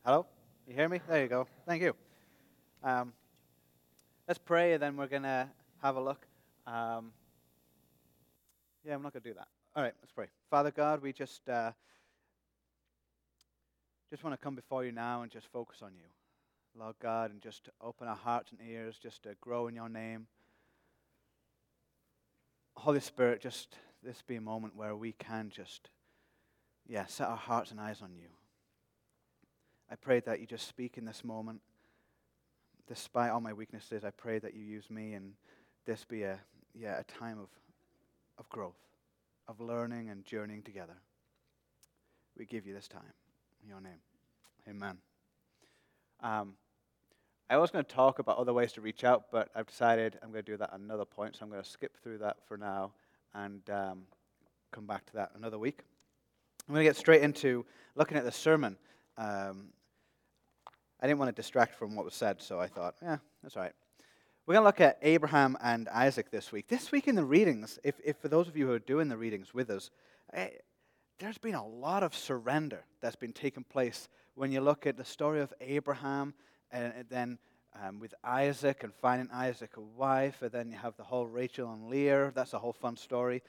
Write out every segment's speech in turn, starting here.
Hello? You hear me? There you go. Thank you. Um, let's pray, and then we're going to have a look. Um, yeah, I'm not going to do that. All right, let's pray. Father God, we just want to come before you now and just focus on you, Lord God, and just open our hearts and ears, just to grow in your name. Holy Spirit, just this be a moment where we can just, set our hearts and eyes on you. I pray that you just speak in this moment. Despite all my weaknesses, I pray that you use me and this be a time of growth, of learning and journeying together. We give you this time. In your name. Amen. I was going to talk about other ways to reach out, but I've decided I'm going to do that at another point, so I'm going to skip through that for now and come back to that another week. I'm going to get straight into looking at the sermon. I didn't want to distract from what was said, so I thought, that's all right. We're going to look at Abraham and Isaac this week. This week in the readings, if for those of you who are doing the readings with us, there's been a lot of surrender that's been taking place when you look at the story of Abraham and then with Isaac and finding Isaac a wife, and then you have the whole Rachel and Leah. That's a whole fun story.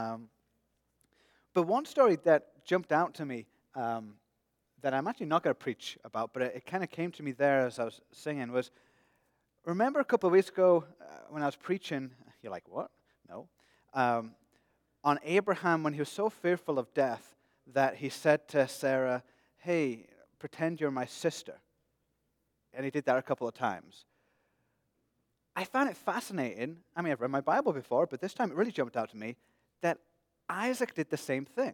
But one story that jumped out to me that I'm actually not going to preach about, but it kind of came to me there as I was singing was, remember a couple of weeks ago when I was preaching, you're like, what? No. On Abraham, when he was so fearful of death that he said to Sarah, hey, pretend you're my sister. And he did that a couple of times. I found it fascinating. I mean, I've read my Bible before, but this time it really jumped out to me that Isaac did the same thing.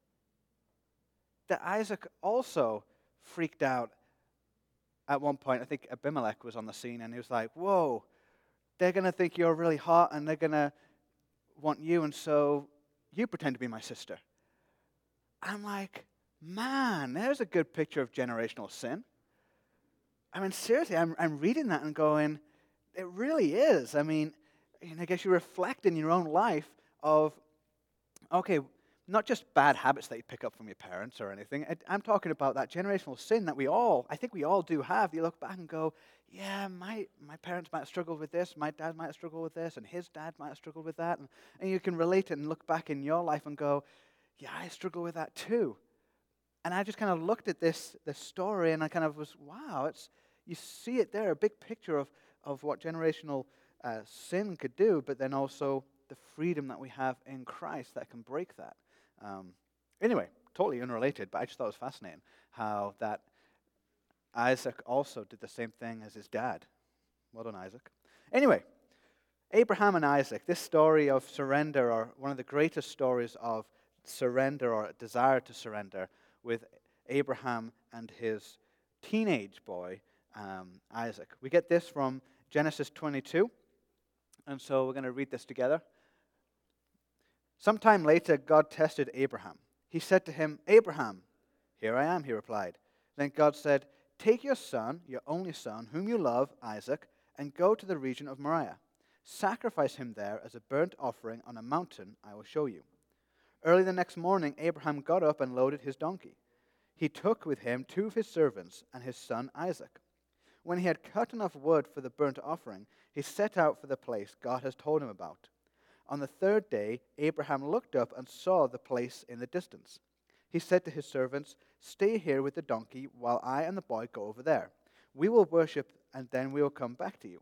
That Isaac also freaked out at one point. I think Abimelech was on the scene, and he was like, whoa, they're going to think you're really hot, and they're going to want you, and so you pretend to be my sister. I'm like, man, there's a good picture of generational sin. I mean, seriously, I'm reading that and going, it really is. I mean, I guess you reflect in your own life of, okay, not just bad habits that you pick up from your parents or anything. I'm talking about that generational sin that I think we all do have. You look back and go, yeah, my parents might have struggled with this, my dad might have struggled with this, and his dad might have struggled with that. And you can relate it and look back in your life and go, yeah, I struggle with that too. And I just kind of looked at this story and I kind of was, wow, you see it there, a big picture of what generational sin could do, but then also the freedom that we have in Christ that can break that. Anyway, totally unrelated, but I just thought it was fascinating how that Isaac also did the same thing as his dad. Well done, Isaac. Anyway, Abraham and Isaac, this story of surrender, or one of the greatest stories of surrender or desire to surrender, with Abraham and his teenage boy, Isaac. We get this from Genesis 22, and so we're going to read this together. Sometime later, God tested Abraham. He said to him, Abraham, here I am, he replied. Then God said, take your son, your only son, whom you love, Isaac, and go to the region of Moriah. Sacrifice him there as a burnt offering on a mountain I will show you. Early the next morning, Abraham got up and loaded his donkey. He took with him 2 of his servants and his son Isaac. When he had cut enough wood for the burnt offering, he set out for the place God has told him about. On the 3rd day, Abraham looked up and saw the place in the distance. He said to his servants, stay here with the donkey while I and the boy go over there. We will worship, and then we will come back to you.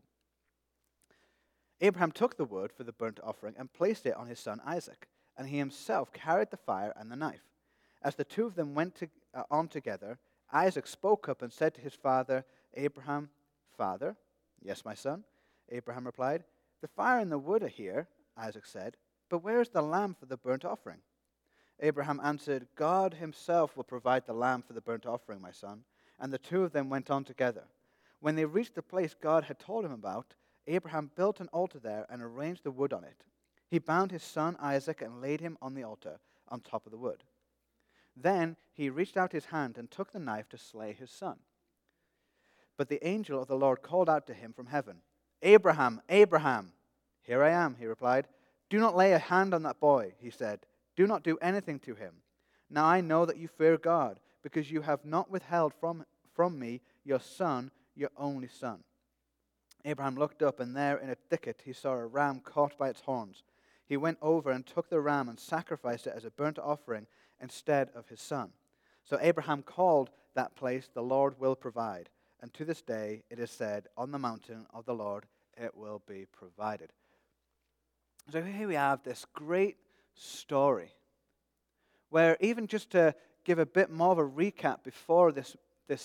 Abraham took the wood for the burnt offering and placed it on his son Isaac, and he himself carried the fire and the knife. As the 2 of them went on together, Isaac spoke up and said to his father, Abraham, Father? Yes, my son, Abraham replied. The fire and the wood are here, Isaac said, but where is the lamb for the burnt offering? Abraham answered, God himself will provide the lamb for the burnt offering, my son. And the 2 of them went on together. When they reached the place God had told him about, Abraham built an altar there and arranged the wood on it. He bound his son Isaac and laid him on the altar on top of the wood. Then he reached out his hand and took the knife to slay his son. But the angel of the Lord called out to him from heaven, Abraham, Abraham. Here I am, he replied. Do not lay a hand on that boy, he said. Do not do anything to him. Now I know that you fear God, because you have not withheld from me your son, your only son." Abraham looked up, and there in a thicket he saw a ram caught by its horns. He went over and took the ram and sacrificed it as a burnt offering instead of his son. So Abraham called that place, "The Lord will provide." And to this day it is said, "On the mountain of the Lord it will be provided." So here we have this great story where, even just to give a bit more of a recap before this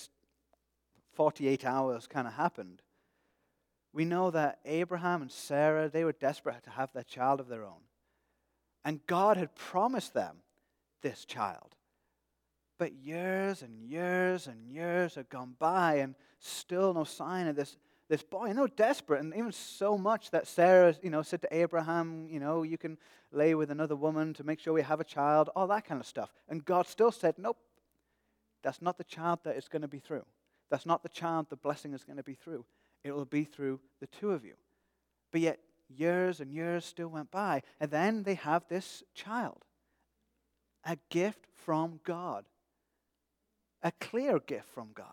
48 hours kind of happened, we know that Abraham and Sarah, they were desperate to have their child of their own. And God had promised them this child. But years and years and years had gone by, and still no sign of this boy. And they were desperate, and even so much that Sarah, said to Abraham, "You can lay with another woman to make sure we have a child," all that kind of stuff. And God still said, "Nope, that's not the child that it's going to be through. That's not the child the blessing is going to be through. It will be through the two of you." But yet, years and years still went by, and then they have this child, a gift from God. A clear gift from God.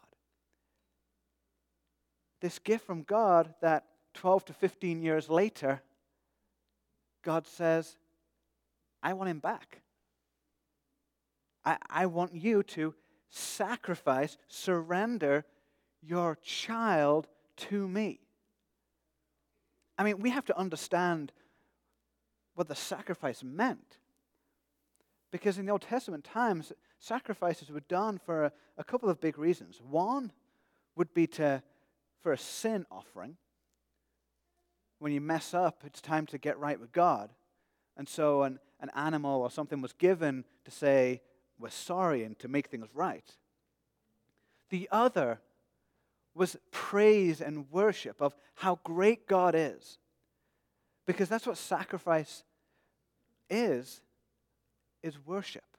This gift from God that 12 to 15 years later, God says, "I want him back. I want you to sacrifice, surrender your child to me." I mean, we have to understand what the sacrifice meant. Because in the Old Testament times, sacrifices were done for a couple of big reasons. One would be for a sin offering. When you mess up, it's time to get right with God. And so an animal or something was given to say, "We're sorry," and to make things right. The other was praise and worship of how great God is. Because that's what sacrifice is worship.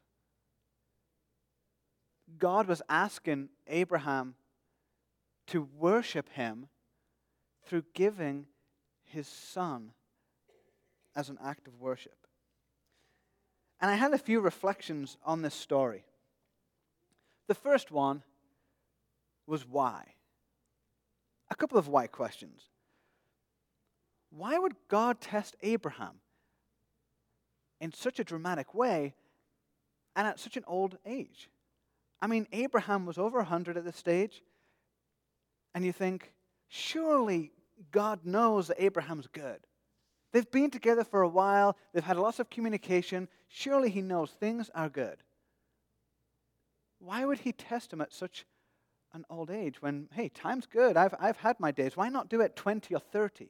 God was asking Abraham to worship him through giving his son as an act of worship. And I had a few reflections on this story. The first one was why. A couple of why questions. Why would God test Abraham in such a dramatic way and at such an old age? I mean, Abraham was over 100 at this stage, and you think, surely God knows that Abraham's good. They've been together for a while, they've had lots of communication, surely he knows things are good. Why would he test him at such an old age when, hey, time's good, I've had my days, why not do it 20 or 30?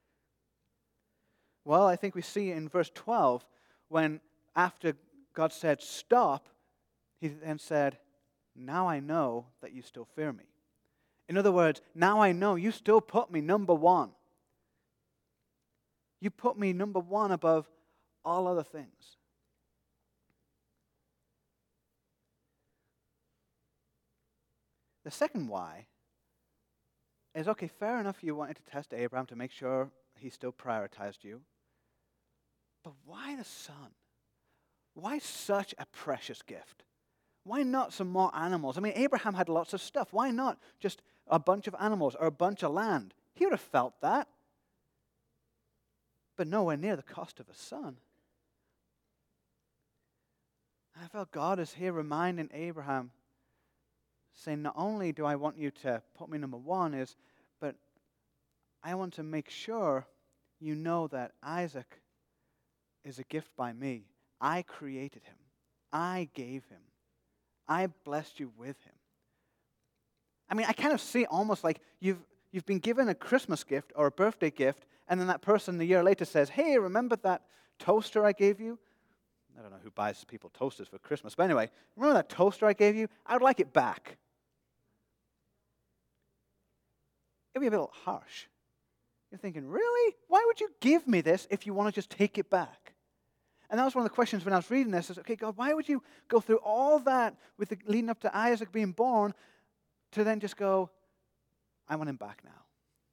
Well, I think we see in verse 12, when after God said, "Stop," he then said, "Now I know that you still fear me." In other words, now I know you still put me number one. You put me number one above all other things. The second why is, okay, fair enough, you wanted to test Abraham to make sure he still prioritized you. But why the son? Why such a precious gift? Why not some more animals? I mean, Abraham had lots of stuff. Why not just a bunch of animals or a bunch of land? He would have felt that. But nowhere near the cost of a son. And I felt God is here reminding Abraham, saying, not only do I want you to put me number one, but I want to make sure you know that Isaac is a gift by me. I created him. I gave him. I blessed you with him. I mean, I kind of see it almost like you've been given a Christmas gift or a birthday gift, and then that person a year later says, "Hey, remember that toaster I gave you?" I don't know who buys people toasters for Christmas, but anyway, remember that toaster I gave you? I would like it back. It'd be a bit harsh. You're thinking, really? Why would you give me this if you want to just take it back? And that was one of the questions when I was reading this. Is, okay, God, why would you go through all that with leading up to Isaac being born to then just go, I want him back now?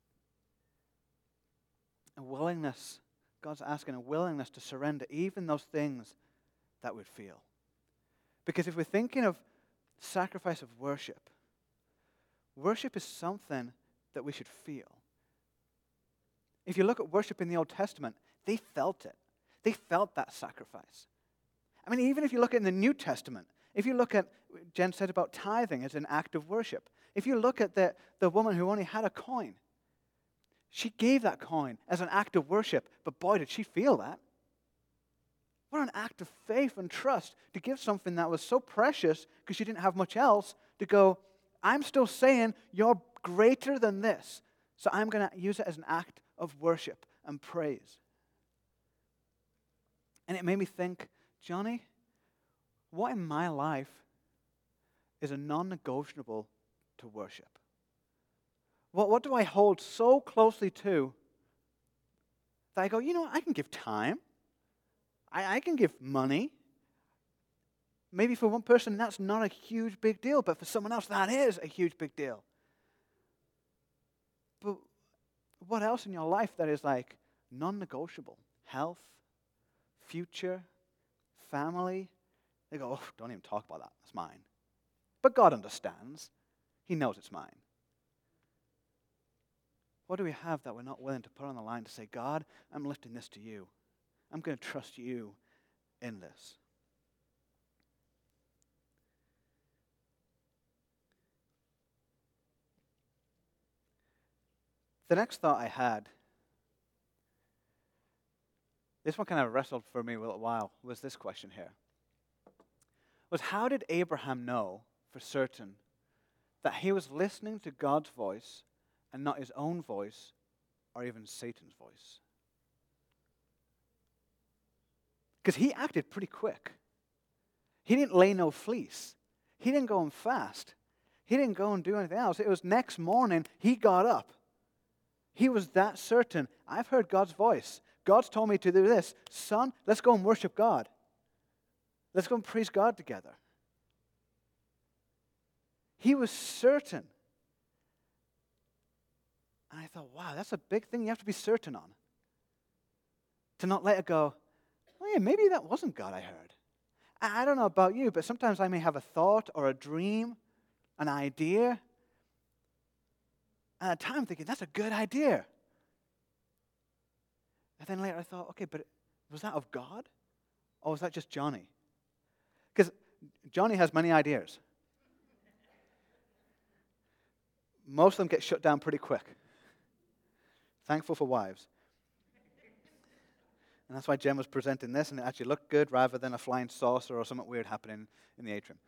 A willingness, God's asking a willingness to surrender even those things that we'd feel. Because if we're thinking of sacrifice of worship, Worship is something that we should feel. If you look at worship in the Old Testament, they felt it. They felt that sacrifice. I mean, even if you look at in the New Testament, if you look at, Jen said about tithing as an act of worship. If you look at the woman who only had a coin, she gave that coin as an act of worship, but boy, did she feel that. What an act of faith and trust to give something that was so precious because she didn't have much else to go, I'm still saying you're greater than this, so I'm going to use it as an act of worship and praise. And it made me think, Johnny, what in my life is a non-negotiable to worship? What do I hold so closely to that I go, I can give time. I can give money. Maybe for one person that's not a huge big deal, but for someone else that is a huge big deal. But what else in your life that is like non-negotiable? Health, future, family. They go, don't even talk about that. That's mine. But God understands. He knows it's mine. What do we have that we're not willing to put on the line to say, God, I'm lifting this to you. I'm going to trust you in this. The next thought I had, this one kind of wrestled for me a little while, was this question here. Was how did Abraham know for certain that he was listening to God's voice and not his own voice or even Satan's voice? Because he acted pretty quick. He didn't lay no fleece. He didn't go and fast. He didn't go and do anything else. It was next morning he got up. He was that certain. I've heard God's voice. God's told me to do this. Son, let's go and worship God. Let's go and praise God together. He was certain. And I thought, wow, that's a big thing you have to be certain on. To not let it go, oh yeah, maybe that wasn't God I heard. I don't know about you, but sometimes I may have a thought or a dream, an idea, and at the time I'm thinking, that's a good idea. And then later I thought, okay, but was that of God? Or was that just Johnny? Because Johnny has many ideas. Most of them get shut down pretty quick. Thankful for wives. And that's why Jen was presenting this, and it actually looked good rather than a flying saucer or something weird happening in the atrium.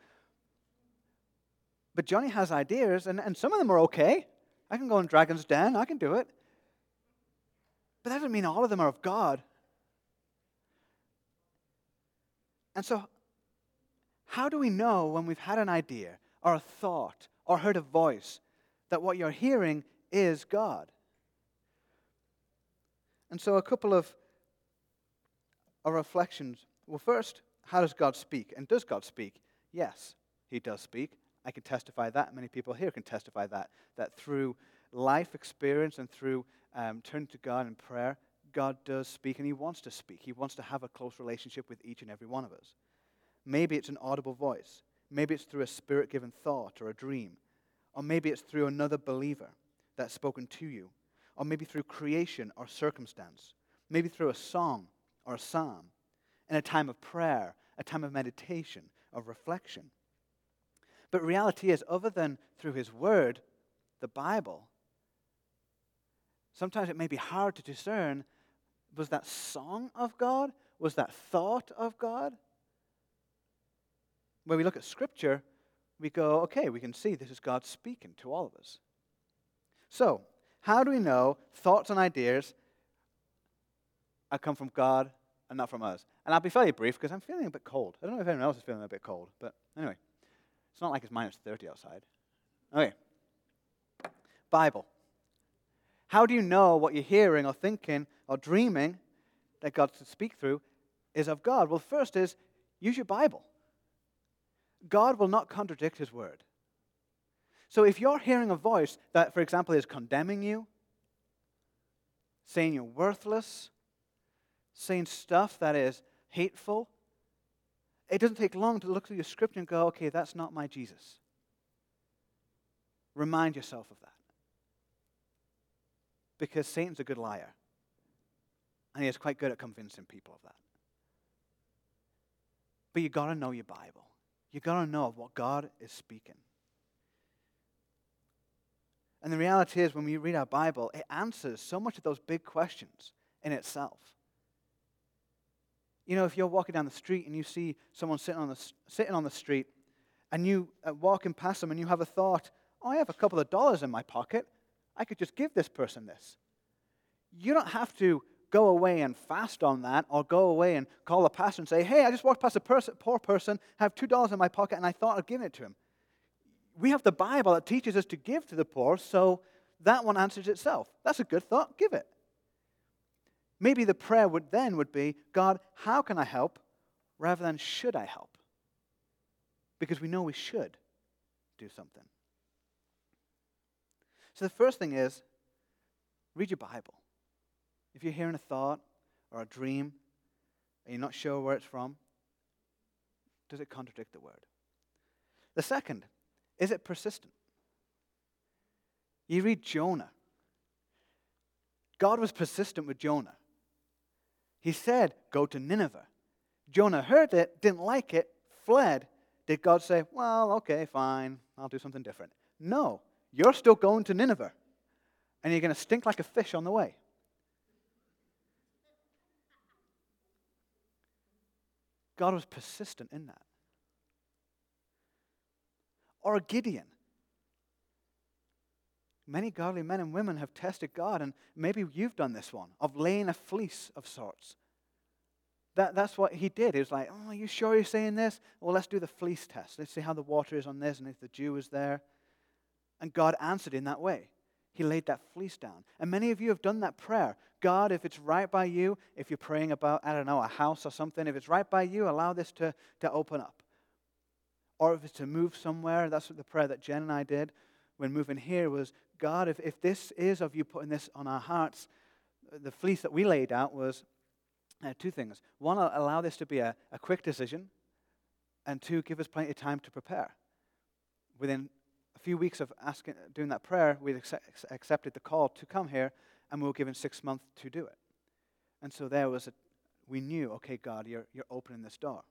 But Johnny has ideas, and some of them are okay. I can go in Dragon's Den. I can do it. But that doesn't mean all of them are of God. And so, how do we know when we've had an idea or a thought or heard a voice that what you're hearing is God? And so a couple of reflections. Well, first, how does God speak? And does God speak? Yes, he does speak. I can testify that. Many people here can testify that through life experience and through turning to God in prayer, God does speak, and he wants to speak. He wants to have a close relationship with each and every one of us. Maybe it's an audible voice. Maybe it's through a spirit-given thought or a dream. Or maybe it's through another believer that's spoken to you. Or maybe through creation or circumstance. Maybe through a song or a psalm. In a time of prayer, a time of meditation, of reflection. But reality is, other than through his word, the Bible, sometimes it may be hard to discern, was that song of God? Was that thought of God? When we look at Scripture, we go, okay, we can see this is God speaking to all of us. So, how do we know thoughts and ideas come from God and not from us? And I'll be fairly brief because I'm feeling a bit cold. I don't know if anyone else is feeling a bit cold, but anyway. It's not like it's minus 30 outside. Okay. Bible. How do you know what you're hearing or thinking or dreaming that God should speak through is of God? Well, first is use your Bible. God will not contradict his word. So if you're hearing a voice that, for example, is condemning you, saying you're worthless, saying stuff that is hateful, it doesn't take long to look through your scripture and go, okay, that's not my Jesus. Remind yourself of that. Because Satan's a good liar. And he is quite good at convincing people of that. But you've got to know your Bible. You've got to know what God is speaking. And the reality is, when we read our Bible, it answers so much of those big questions in itself. You know, if you're walking down the street and you see someone sitting on the street, and you walking past them and you have a thought, oh, I have a couple of dollars in my pocket. I could just give this person this. You don't have to go away and fast on that, or go away and call the pastor and say, hey, I just walked past a poor person, I have $2 in my pocket, and I thought of giving it to him. We have the Bible that teaches us to give to the poor, so that one answers itself. That's a good thought. Give it. Maybe the prayer would be, God, how can I help, rather than should I help? Because we know we should do something. So the first thing is, read your Bible. If you're hearing a thought or a dream and you're not sure where it's from, does it contradict the Word? The second, is it persistent? You read Jonah. God was persistent with Jonah. He said, go to Nineveh. Jonah heard it, didn't like it, fled. Did God say, well, okay, fine, I'll do something different? No, you're still going to Nineveh, and you're going to stink like a fish on the way. God was persistent in that. Or Gideon. Many godly men and women have tested God, and maybe you've done this one, of laying a fleece of sorts. That's what he did. He was like, oh, are you sure you're saying this? Well, let's do the fleece test. Let's see how the water is on this, and if the dew is there. And God answered in that way. He laid that fleece down. And many of you have done that prayer. God, if it's right by you, if you're praying about, I don't know, a house or something, if it's right by you, allow this to open up. Or if it's to move somewhere, that's what the prayer that Jen and I did when moving here was, God, if this is of you putting this on our hearts, the fleece that we laid out was two things. One, allow this to be a quick decision, and two, give us plenty of time to prepare. Within a few weeks of doing that prayer, we accepted the call to come here, and we were given 6 months to do it. And so we knew, okay, God, you're opening this door.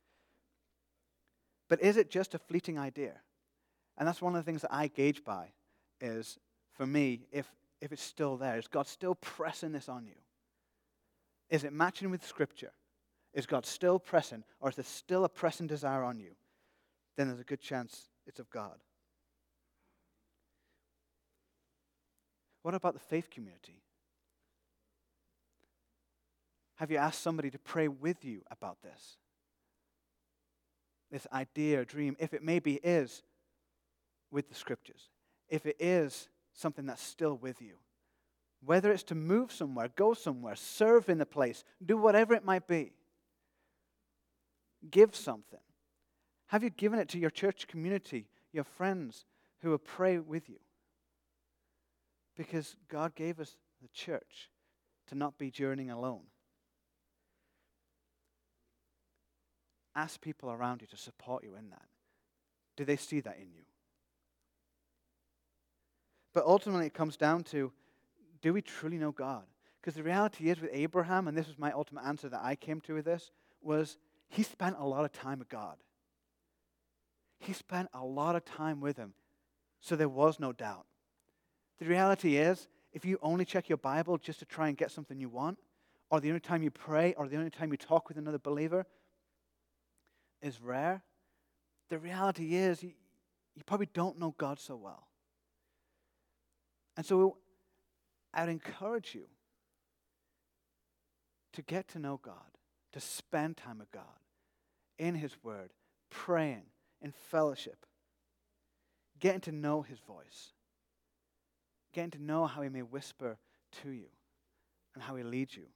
But is it just a fleeting idea? And that's one of the things that I gauge by is, for me, if it's still there, is God still pressing this on you? Is it matching with Scripture? Is God still pressing, or is there still a pressing desire on you? Then there's a good chance it's of God. What about the faith community? Have you asked somebody to pray with you about this? This idea or dream, if it maybe is with the Scriptures, if it is something that's still with you, whether it's to move somewhere, go somewhere, serve in the place, do whatever it might be, give something. Have you given it to your church community, your friends who will pray with you? Because God gave us the church to not be journeying alone. Ask people around you to support you in that. Do they see that in you? But ultimately it comes down to, do we truly know God? Because the reality is with Abraham, and this was my ultimate answer that I came to with this, was he spent a lot of time with God. He spent a lot of time with him, so there was no doubt. The reality is, if you only check your Bible just to try and get something you want, or the only time you pray, or the only time you talk with another believer is rare, the reality is you probably don't know God so well. And so I would encourage you to get to know God, to spend time with God in His Word, praying, in fellowship, getting to know His voice, getting to know how He may whisper to you and how He leads you.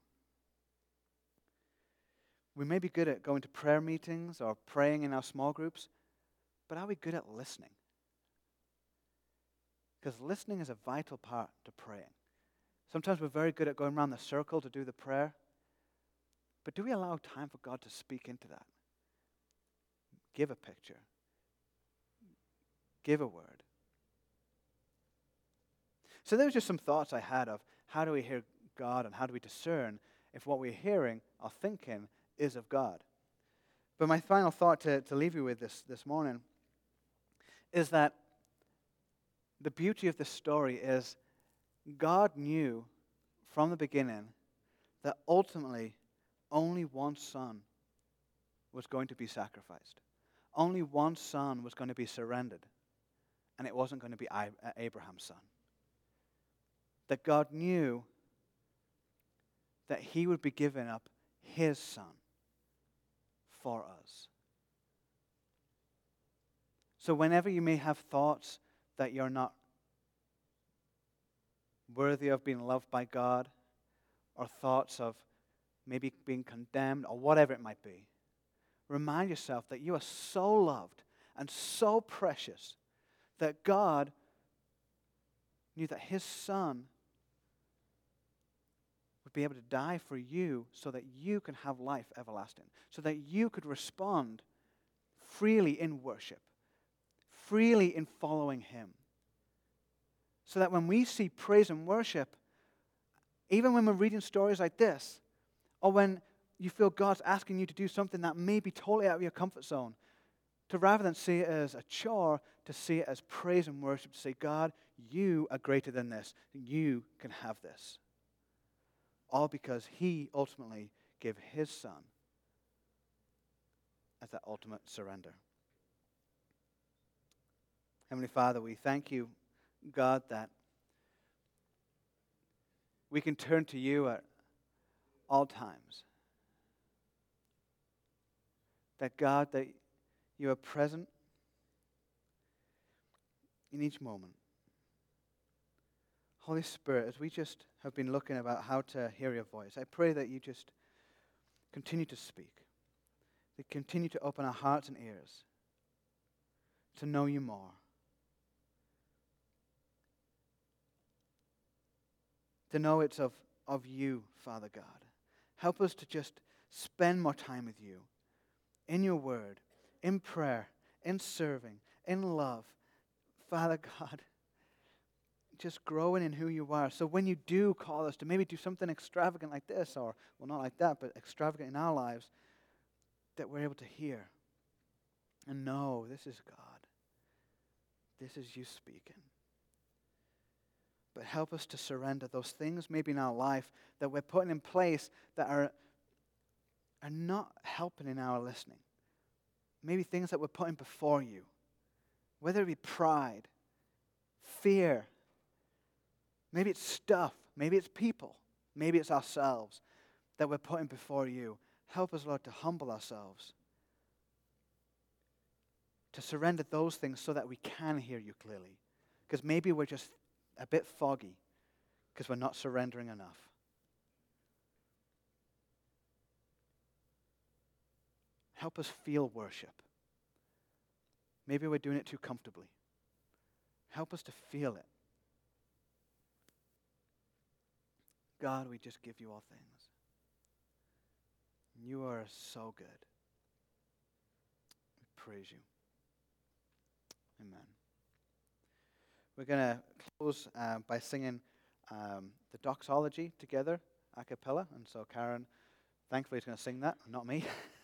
We may be good at going to prayer meetings or praying in our small groups, but are we good at listening? Because listening is a vital part to praying. Sometimes we're very good at going around the circle to do the prayer, but do we allow time for God to speak into that? Give a picture. Give a word. So there was just some thoughts I had of how do we hear God and how do we discern if what we're hearing or thinking is of God. But my final thought to leave you with this morning is that the beauty of this story is God knew from the beginning that ultimately only one son was going to be sacrificed. Only one son was going to be surrendered. And it wasn't going to be Abraham's son. That God knew that he would be giving up his son for us. So whenever you may have thoughts that you're not worthy of being loved by God, or thoughts of maybe being condemned, or whatever it might be, remind yourself that you are so loved and so precious that God knew that his son would be able to die for you so that you can have life everlasting, so that you could respond freely in worship, freely in following him. So that when we see praise and worship, even when we're reading stories like this, or when you feel God's asking you to do something that may be totally out of your comfort zone, to rather than see it as a chore, to see it as praise and worship, to say, God, you are greater than this. You can have this. All because he ultimately gave his son as that ultimate surrender. Heavenly Father, we thank you, God, that we can turn to you at all times. That God, that you are present in each moment. Holy Spirit, as we just have been looking about how to hear your voice, I pray that you just continue to speak. That continue to open our hearts and ears to know you more. To know it's of you, Father God. Help us to just spend more time with you in your word, in prayer, in serving, in love. Father God, just growing in who you are. So when you do call us to maybe do something extravagant like this, or, well, not like that, but extravagant in our lives, that we're able to hear and know this is God. This is you speaking. But help us to surrender those things maybe in our life that we're putting in place that are not helping in our listening. Maybe things that we're putting before you. Whether it be pride, fear, maybe it's stuff, maybe it's people, maybe it's ourselves that we're putting before you. Help us, Lord, to humble ourselves, to surrender those things so that we can hear you clearly. Because maybe we're just a bit foggy because we're not surrendering enough. Help us feel worship. Maybe we're doing it too comfortably. Help us to feel it. God, we just give you all things. You are so good. We praise you. Amen. We're going to close by singing the doxology together, a cappella. And so Karen, thankfully, is going to sing that, not me.